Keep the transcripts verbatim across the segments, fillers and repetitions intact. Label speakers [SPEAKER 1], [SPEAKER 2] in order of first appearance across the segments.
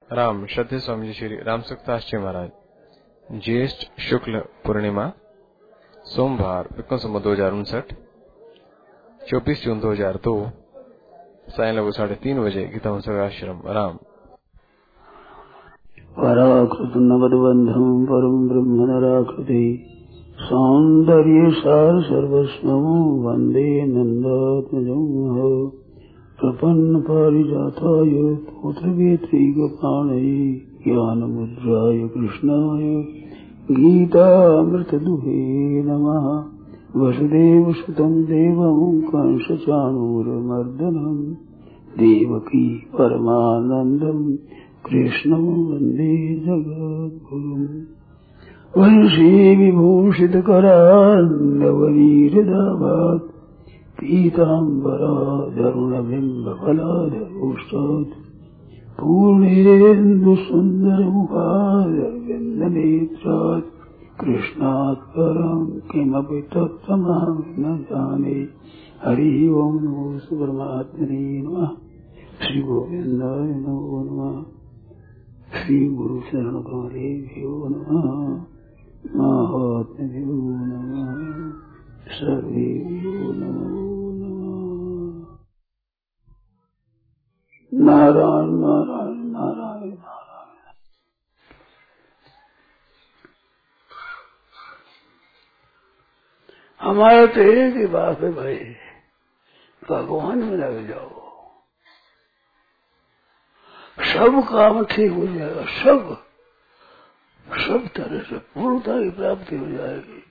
[SPEAKER 1] राम श्रद्धे स्वामी जी श्री राम सुखदास जी महाराज। ज्येष्ठ शुक्ल पूर्णिमा सोमवार विक्रम संवत दो हजार उनसठ चौबीस जून दो हजार दो साय लगभग साढ़े तीन बजे गीता आश्रम राम।
[SPEAKER 2] पराकृत नवदबंधम परम ब्रह्म नराकृति सौंदर्य सार सर्वस्व वंदे नंदात्मजं प्रपन्न पारिजाताय पुत्रवेत्रैकपाणये ज्ञानमुद्राय कृष्णाय गीतामृतदुहे नमः। वसुदेवसुतं देवं कंसचाणूरमर्दनं देवकी परमानन्दं कृष्णं वन्दे जगद्गुरुम्। वंशी विभूषितकरान्नवनीरदाभात् पीताम्बरादरुणबिम्बफलादरोष्टात् पूर्णेन्दुसुन्दरमुखादरविन्दनेत्रात् कृष्णात् परं किमपि तत्त्वमहं न जाने। हरि ओं नमो परमात्मने नमः। श्री गोविन्दाय नमो नमः। श्री गुरु शरण कमलेभ्यो नमः। महात्म्यो नमः। सर्वेभ्यो नमो नमः। नारायण नारायण नारायण नारायण। हमारा तो एक ही बात है भाई, भगवान में लग जाओ, सब काम ठीक हो जाएगा। सब सब तरह से पूर्णता की प्राप्ति हो जाएगी।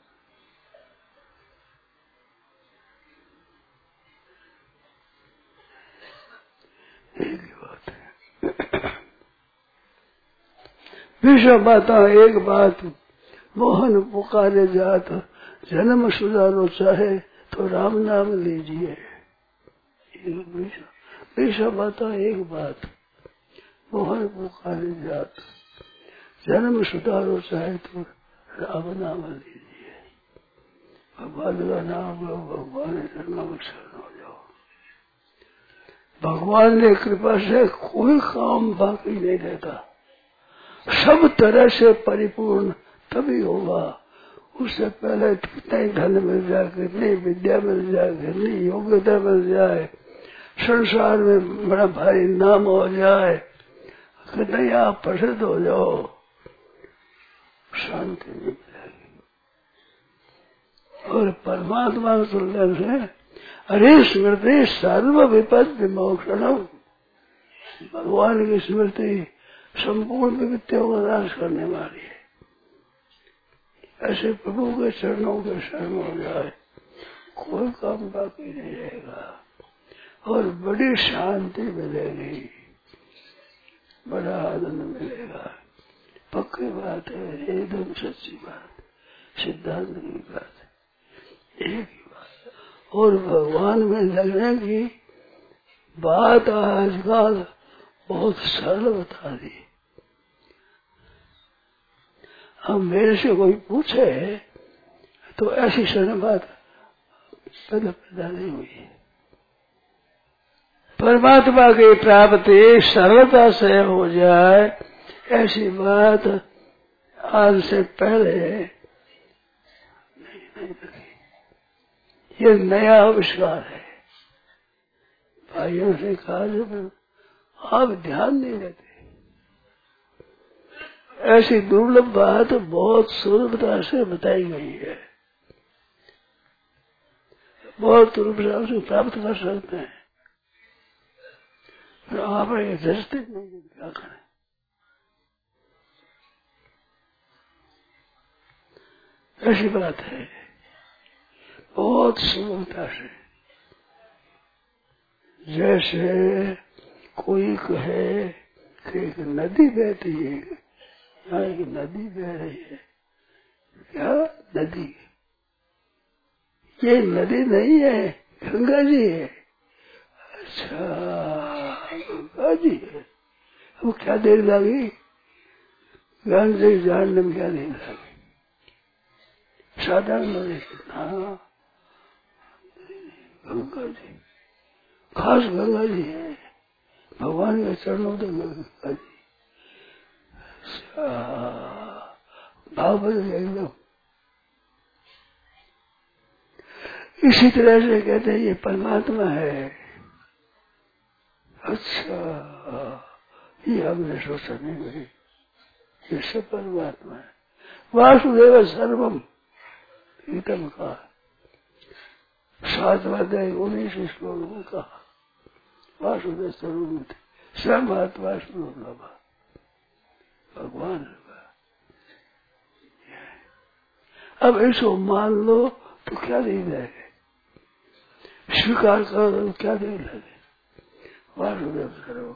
[SPEAKER 2] एक ही बात है। विश्व बात एक बात, मोहन पुकारे जात, जन्म सुधारो चाहे तो राम नाम लीजिए। विश्व बात एक बात, मोहन पुकारे जात, जन्म सुधारो चाहे तो राम नाम लीजिए। भगवान का नाम लो, भगवान के चरणों में शरण हो जाओ। भगवान ने कृपा से कोई काम बाकी नहीं रहता, सब तरह से परिपूर्ण तभी होगा। उससे पहले कितना ही धन मिल जाए, कितनी विद्या मिल जाए, कितनी योग्यता मिल जाए, संसार में बड़ा भारी नाम हो जाए, कितने आप प्रसिद्ध हो जाओ, शांति नहीं मिलेगी। और परमात्मा सुनने से अरे स्मृति सर्व विपद विमोक्षणम, भगवान की स्मृति संपूर्ण विपत्तियों का नाश करने वाली है। ऐसे प्रभु के चरणों के शरण हो जाए, कोई काम बाकी नहीं रहेगा और बड़ी शांति मिलेगी, बड़ा आनंद मिलेगा। पक्की बात है, एकदम सच्ची बात, सिद्धांत की बात है, एक ही बात। और भगवान में लगने की बात आजकल बहुत सरल बता दी। अब मेरे से कोई पूछे तो ऐसी सरल बात पहले पैदा नहीं हुई। परमात्मा की प्राप्ति सरलता से हो जाए, ऐसी बात आज से पहले नहीं नहीं लगी। ये नया आविष्कार है। भाइयों से कहा जब आप ध्यान नहीं देते, ऐसी दुर्लभ बात बहुत सुलभता से बताई गई है, बहुत सुलभता से प्राप्त कर सकते हैं। आप ये दृष्टि नहीं, क्या करें। ऐसी बात है, बहुत सुलभता से। जैसे कोई कहे कि एक नदी बहती है, यहाँ एक नदी बह रही है, क्या नदी? ये नदी नहीं है, गंगा जी है। अच्छा, गंगा जी है। अब क्या देर लगी गंगा जी जानने में, क्या देर लगी? साधारण नदी कितना, गंगा जी, खास गंगा जी है, भगवान के चरणों तक गंगा जी। भाव बदल गया एकदम। इसी तरह से कहते हैं ये परमात्मा है। अच्छा, ये हमने सोचा नहीं भाई, ये सब परमात्मा है। वासुदेव सर्वम गीतम का सातवां अध्याय उन्नीस श्लोक में कहा, वासुदेव सर्वम सर्वात्मा स्वरूप भगवान। अब ऐसो मान लो तो क्या दे जाएगा, स्वीकार करो तो क्या दे लगे। वासुदेव सर्वम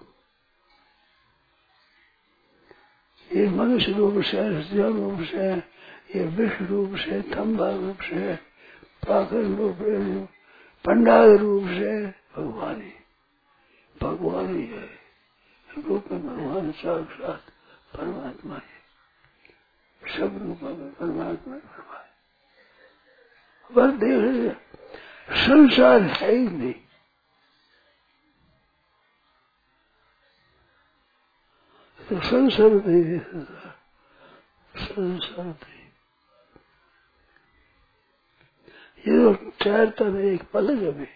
[SPEAKER 2] ये मनुष्य रूप से, जल रूप से, ये विष रूप से, थम्बा रूप से, पाखर रूप से, पंडाल रूप से भगवान ही भगवान ही है। रूप में भगवान साक्षात परमात्मा है, सब रूपों में परमात्मा परमात्मा। बस देख संसार है ही नहीं, तो संसार नहीं, संसार नहीं। ये तो ठहरता नहीं, एक पलक में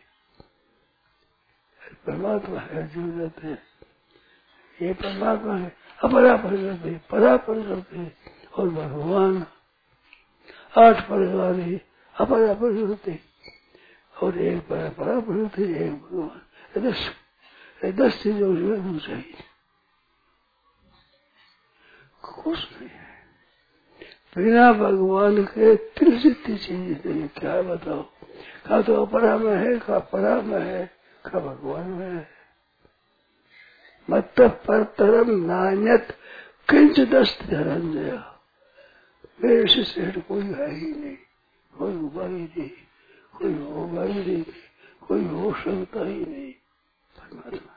[SPEAKER 2] परमात्मा है जो रहते हैं। ये परमात्मा है अपरा प्रकृति, परा प्रकृति और भगवान। आठ प्रकार है अपरा प्रकृति और एक परा प्रकृति, एक भगवान। दस दस चीजों से चाहिए, कुछ नहीं है बिना भगवान के। त्रिजित चीज नहीं, क्या बताओ। का तो अपरा में है, का परा में है, का भगवान में है। मत परतरम नान्यत किंचित अस्ति धनंजय। मेरे से श्रेष्ठ कोई है ही नहीं, कोई हुआ ही नहीं, कोई होगा ही नहीं, कोई हो सकता ही नहीं। परमात्मा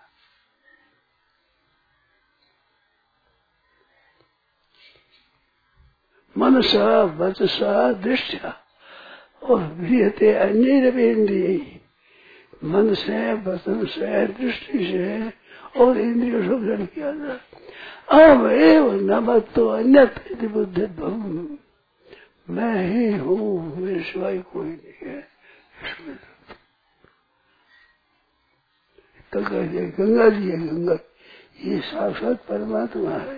[SPEAKER 2] मनसा वचसा दृष्टया और विहते अन्य इंद्रिय। मन से, वचन से, दृष्टि से और इंद्रियों से ग्रहण किया जाए। अब एवं न मत तो अन्यत्र बुद्धि भव, मैं ही हूँ, मेरे सिवाय कोई नहीं है। तो कहते गंगा जी है, गंगा ये साक्षात परमात्मा है।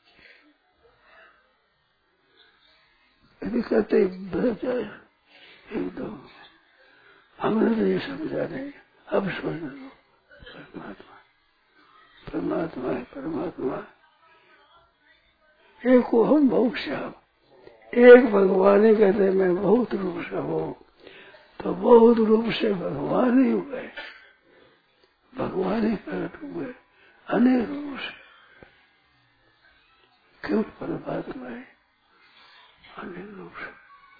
[SPEAKER 2] यदि कहते बदल जाए एकदम, हमने तो ये समझा नहीं, अब समझ लो परमात्मा परमात्मा है, परमात्मा। एक को हम बहुत श्याम, एक भगवान ही कहते मैं बहुत रूप से हूँ, तो बहुत रूप से भगवान ही हुए, भगवान ही प्रकट हुए अनेक रूप से। क्यों परमात्मा है अनेक रूप से।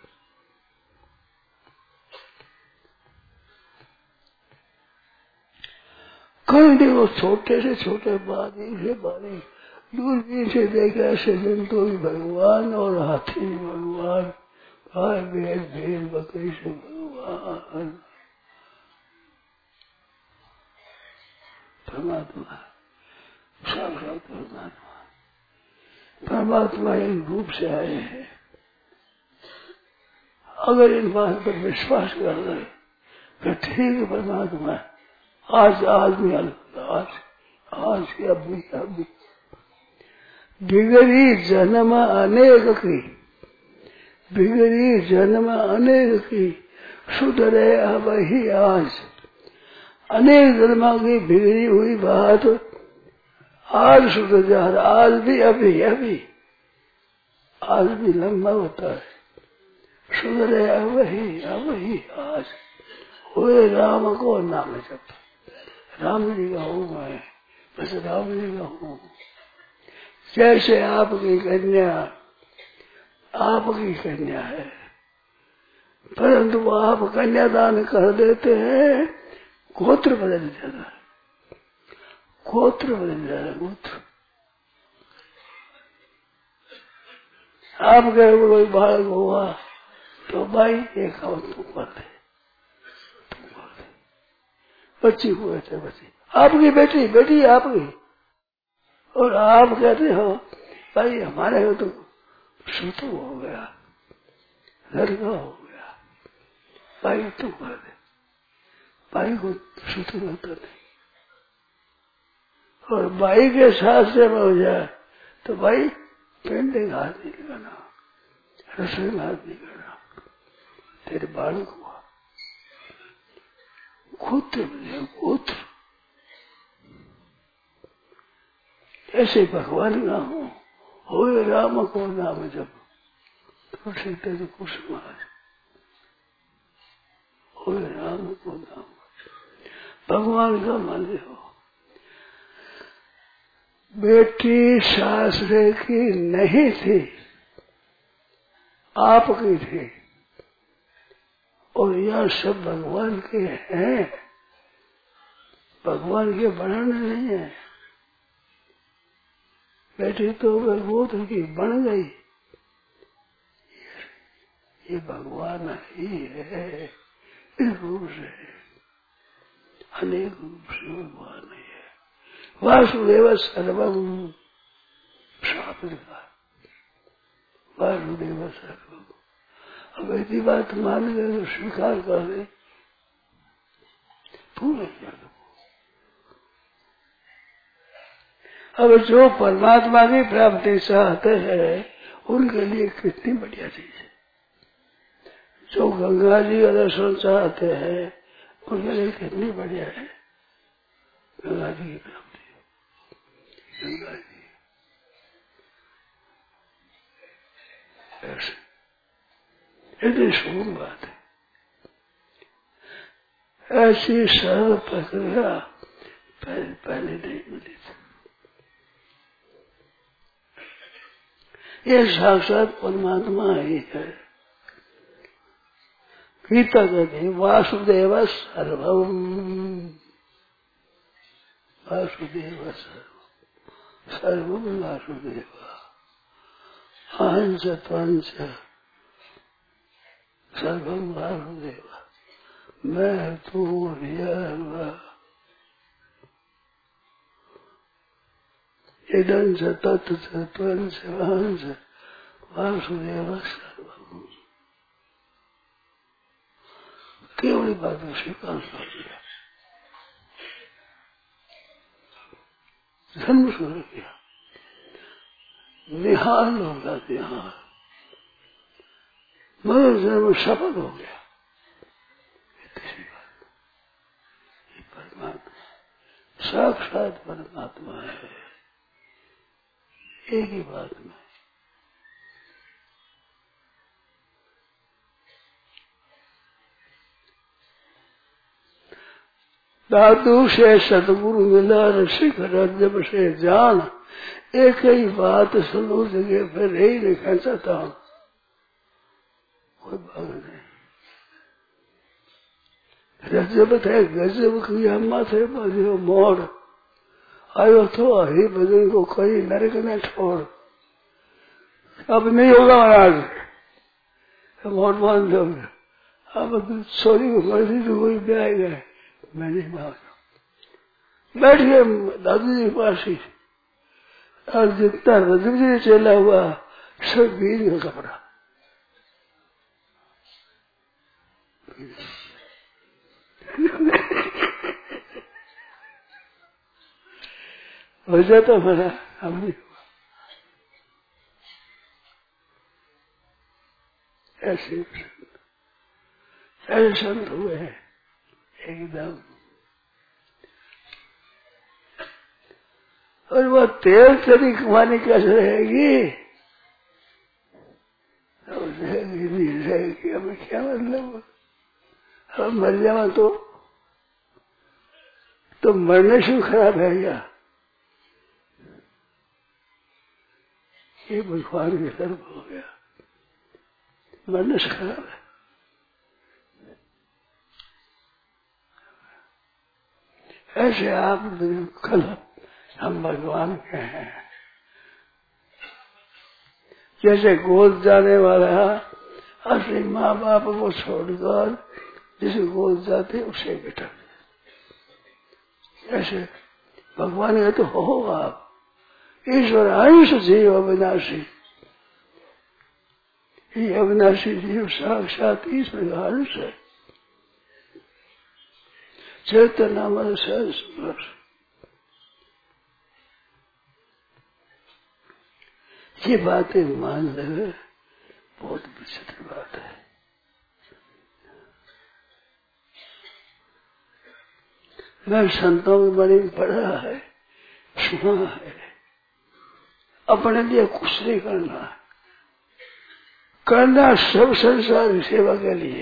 [SPEAKER 2] कहीं देखो छोटे से छोटे बारी से बारी दूरबीन से देखा ऐसे जंतु भी भगवान और हाथी भी भगवान, गाय भेड़ भेड़ बकरी से भगवान। परमात्मा साक्षात परमात्मा, परमात्मा इन रूप से आए हैं। अगर इन बात पर विश्वास कर रहे तो ठीक परमात्मा है। आज आदमी आज आज की अभी अभी बिगड़ी जन्म अनेक की, बिगड़ी जन्म अनेक की, सुधरे अब ही आज। अनेक जन्म की बिगड़ी हुई बात आज सुधर जा रहा, आज भी अभी अभी, आज भी लंबा होता है। सुधरे अब ही अब ही आज। हुए राम को नाम जप, राम जी का हूँ मैं, बस राम जी का हूँ। जैसे आपकी कन्या आपकी कन्या है, परंतु आप कन्यादान कर देते हैं, गोत्र बदल जाता है, गोत्र बदल जाता है, गोत्र। आपके कोई बालक हुआ तो भाई एक काम तुम करते, तुम करते। बच्ची हुए थे, बच्ची आपकी बेटी, बेटी आपकी, और आप कहते हो भाई हमारे को तो सुतु हो गया, लड़का हो गया, भाई तू कर दे, भाई को सुतु होता नहीं। और भाई के साथ से हो जाए तो भाई पेंडे का हाथ नहीं लगाना, रसोई में हाथ नहीं करना, तेरे बालक हुआ खुद पुत्र। ऐसे भगवान का हो हो राम को नाम जब तो सीते तो कुछ मार हो राम को नाम भगवान का मंदिर हो। बेटी सासरे की नहीं थी, आपकी थी, और यह सब भगवान के हैं, भगवान के बनाने नहीं है। बेटी तो बहुत की बन गई, ये भगवान ही है, इस रूप से अनेक रूप से भगवान है। वासुदेव सर्वम शास्त्र का वासुदेव सर्वम। अब ऐसी बात मान गए तो स्वीकार कर दे, पूरे कर दो। अब जो परमात्मा की प्राप्ति चाहते हैं उनके लिए कितनी बढ़िया चीज है। जो गंगा जी का दर्शन चाहते हैं उनके लिए कितनी बढ़िया है गंगा जी की प्राप्ति। गंगा जी ऐसे इतनी शुभ बात है। ऐसी सरल प्रक्रिया पहले पहले नहीं मिली थी। ये साक्षात परमात्मा ही है। गीता कहती वासुदेव सर्वम, वासुदेव सर्वम, सर्वम वासुदेव, अहंच त्वंच सर्वम वासुदेव, मैं तू यह इदं च तत् च त्वं च अहं च वासुदेव सर्वम्। केवल बात को स्वीकार कर दिया, जन्म शुरू किया, निहाल होगा निहाल, मगर जन्म सफल हो गया। तीसरी बात, ये परमात्मा साक्षात परमात्मा है। एक ही बात में दादू से सतगुरु मिला रसिक रजब से जान, एक ही बात सुनो जगह फिर यही लिखा चाहता हूं, कोई बात नहीं। रजब थे गजब की अम्मा थे बजे मोड़ आयो तो हरि भजन को कई नरक न छोड़। अब नहीं होगा महाराज मोड़ मान दो, अब सोरी को मर्जी तो कोई भी आएगा, मैं नहीं मांगा। बैठ गए दादू जी पास ही, और जितना रजब जी चला हुआ सब बीज का कपड़ा हो जाता मेरा, हम नहीं हुआ। ऐसे ऐसे संत हुए हैं एकदम। और वह तेल चली कमानी कैसे रहेगी, रहेगी नहीं रहेगी, हमें क्या मतलब। हम मर जावा तो तो मरने से खराब है क्या, ये भगवान के तरफ हो गया, मरने से खराब है। ऐसे आप कल हम भगवान के हैं। जैसे गोद जाने वाला अपने माँ बाप को छोड़कर जिसे गोद जाते उसे बिठा, ऐसे भगवान ये तो हो आप, ईश्वर अंश जीव अविनाशी, ये अविनाशी जीव साक्षात ईश्वर का अंश है। चैतन्य हमारे सहज स्पर्श, ये बातें मान ले, बहुत विचित्र बात है। मैं संतों की बड़ी पढ़ा है, सुना है, अपने लिए कुछ नहीं करना, करना सब संसार की सेवा के लिए।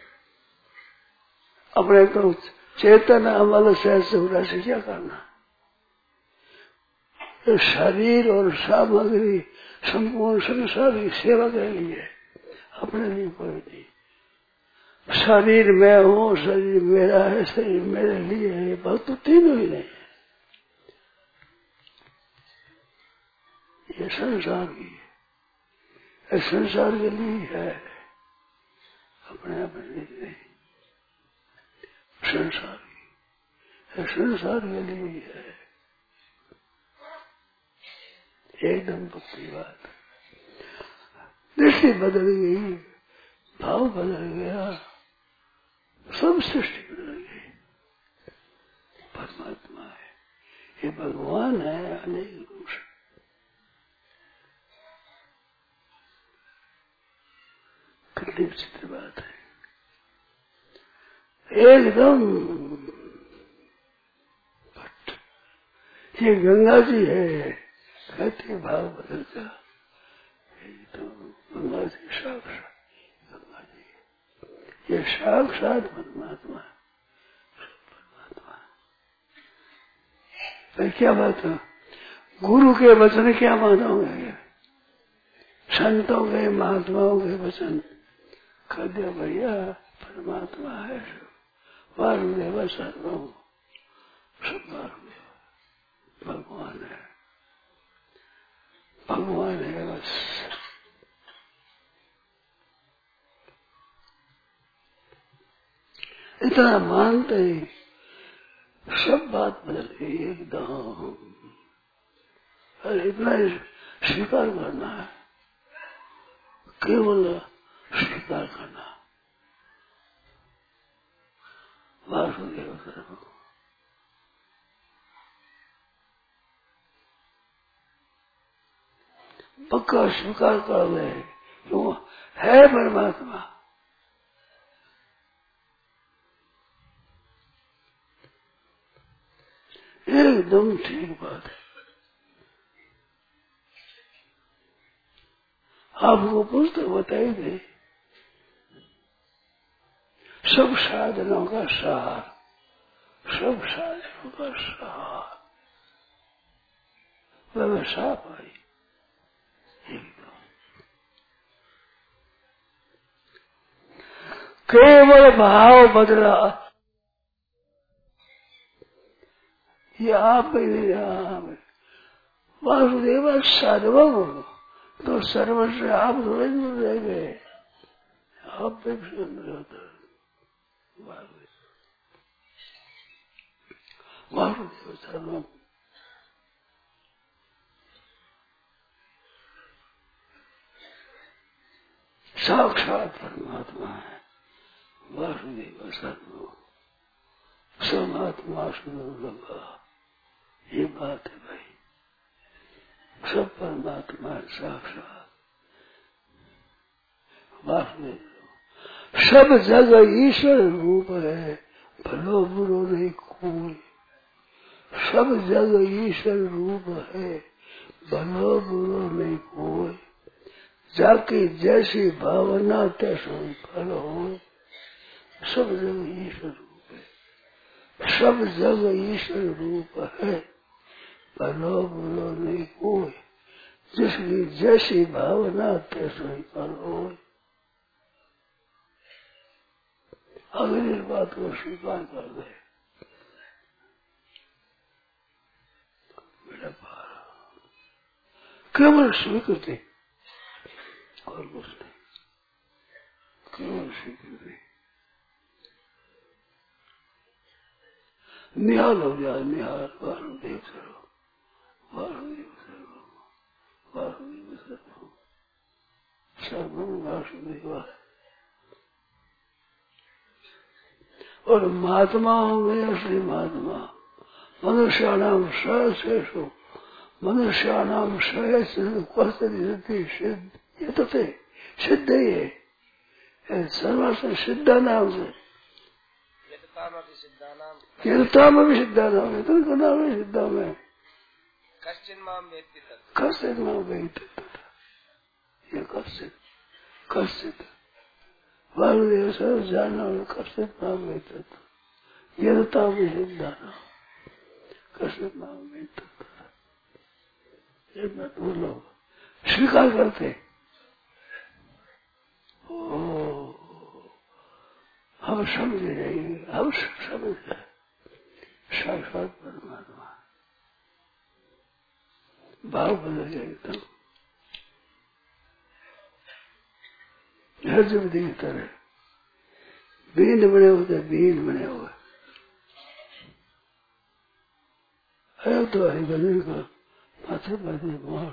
[SPEAKER 2] अपने को चेतन अमल सहज से क्या करना, शरीर और सामग्री संपूर्ण संसार की सेवा के लिए, अपने लिए कोई नहीं। शरीर मैं हूँ, शरीर मेरा है, शरीर मेरे लिए है, बात तो तीनों ही नहीं है। ये संसार की है, संसार के लिए है, अपने अपने लिए नहीं। संसार की है, संसार के लिए है, एकदम पक्की बात। दृष्टि बदल गई, भाव बदल गया, सब सृष्टि बदल गई। परमात्मा है, ये भगवान है, अनेक रूप से। कितनी विचित्र बात है, एकदम। ये गंगा जी है, कहते भाव बदल गया, एकदम गंगा जी साक्षात गंगा जी, ये साक्षात परमात्मा, परमात्मा। तो क्या बात है, गुरु के वचन क्या मानोगे, संतों के महात्माओं के वचन कह दिया भैया परमात्मा है, वासुदेव सर्वम, सब वासुदेव भगवान है, भगवान है बस। इतना मानते ही सब बात बदल गई एकदम। अरे इतना स्वीकार करना है, केवल स्वीकार करना, वासुदेव सर्वम। पक्का स्वीकार कर ले, क्यों है परमात्मा। एकदम ठीक बात है। आपको पुस्तक बताई गई, सब साधनों का सार, सब साधनों का सार व्यवस्था पाई एकदम। केवल भाव बदला, ये आप नहीं आप वासुदेव सर्वम, तो सर्व से आप थोड़े दूर रह गए, आप भी वासुदेव सर्वम। साक्षात परमात्मा है, वासुदेव सर्वम, समात्मा सुदुर्लभा। ये बात है भाई, सब परमात्मा साक्षात वासुदेव, सब जगह ईश्वर रूप है, भलो बुरो नहीं कोई। सब जगह ईश्वर रूप है, भलो बुरो नहीं कोई। जाके जैसी भावना तैसो फल हो। सब जगह ईश्वर रूप है, सब जगह ईश्वर रूप है, भलो बुरो नहीं कोई। जिसकी जैसी भावना तैसो फल हो। अगर इस बात को स्वीकार कर दे, मेरा पार केवल स्वीकृति और कुछ नहीं, केवल स्वीकृति। निहाल हो जाए, निहाल वासुदेव सर्वम, वासुदेव सर्वम। सर्वं वासुदेव। और महात्मा होंगे असली महात्मा, मनुष्याणाम सहस्रेषु मनुष्याणाम सहस्रेषु क्वचित् सिद्ध ये तो थे सिद्ध ही है सर्वस्व सिद्धा नाम से कीर्ता में भी सिद्धा नाम है तो नाम है सिद्धा में कश्चिन माम वेत्ति कश्चिन माम वेत्ति ये कश्चित कश्चित वासुदेव सर्व जानना कश्चित माम वेत्ति कीर्ता में सिद्धा नाम कश्चित माम वेत्ति ये मत वो लोग स्वीकार करते ओ हम समझ जाएंगे हम समझ जाए साक्षात परमात्मा भाव बदल जाएगा हर जब की तरह बीन बने होते बीन बने हुए है तो है बदल का माथे बदल मोड़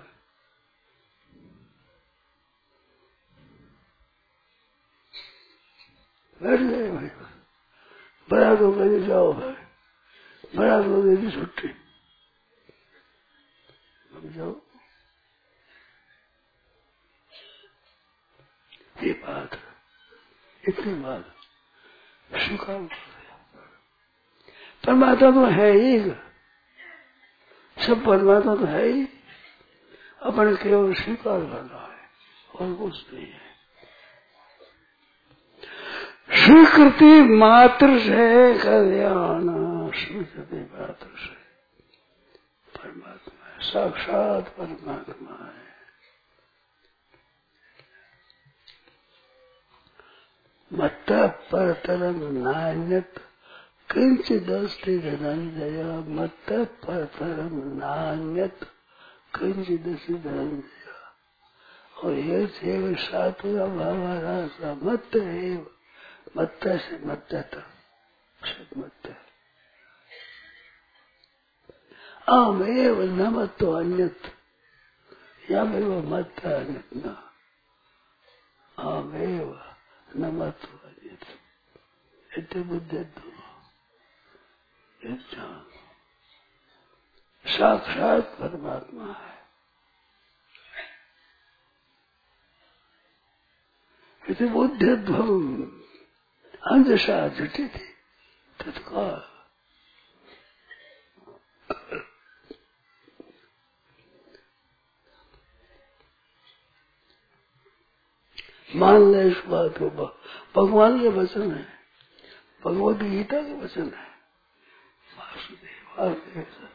[SPEAKER 2] बैठ गए भाई बड़ा तो कहीं जाओ भाई बड़ा तो दे दी छुट्टी जाओ ये बात इतनी बात स्वीकार परमात्मा तो है ही सब परमात्मा तो है ही अपने केवल स्वीकार करना है और कुछ नहीं है स्वीकृति मात्र से कल्याण स्वीकृति मात्र से परमात्मा है साक्षात परमात्मा है मत्त परतरम नान्यत किंचित अस्ति धनंजय मत्त परतरम नान्यत किंचित अस्ति धनंजय और ये सेव सात्विक भावारासा मत्त एव मत्त से मत्तता मत्त आम एव न मत्तो अन्यत या में वो मत्त अन्यत न आम एव न मत्तो अन्यत इतने बुद्धि दो साक्षात परमात्मा है इतने बुद्धि ध्वम अंधशा जुटी थी तत्काल मान ले इस बात को भगवान के वचन है भगवद गीता के वचन है वासुदेव वासुदेव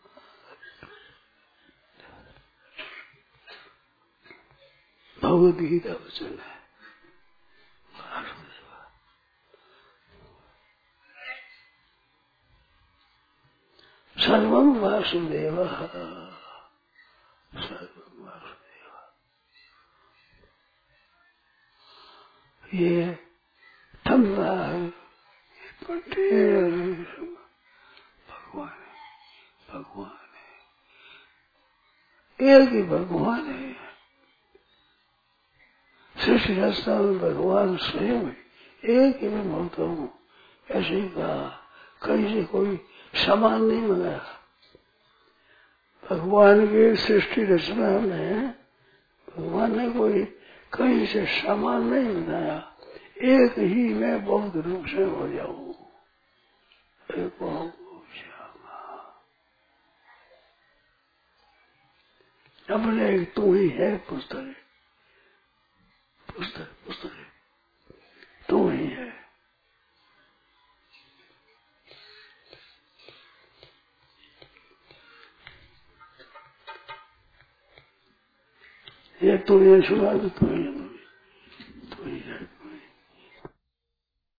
[SPEAKER 2] भगवद गीता वचन है सर्वं वासुदेव सर्वं वासुदेव ये थम रहा है भगवान है भगवान है एक ही भगवान है सृष्टि रचना में भगवान स्वयं एक ही मैं होता हूँ ऐसे ही कहा कहीं से कोई समान नहीं बनाया भगवान की सृष्टि रचना में भगवान ने कोई कहीं से समान नहीं बनाया एक ही मैं बहुत रूप से हो जाऊं एक अपने एक तू ही है पुस्तक पुस्तक पुस्तक तू ही है ये तो ये सुना तो तू ही